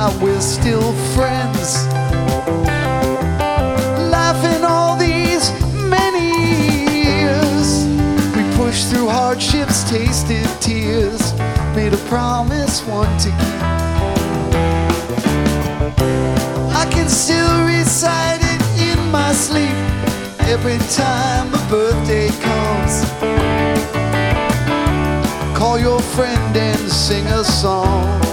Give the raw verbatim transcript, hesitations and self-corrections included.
how we're still friends. Laughing all these many years, we pushed through hardships, tasted tears, made a promise, one to keep. I can still recite it in my sleep every time a birthday comes. Call your friend and sing a song.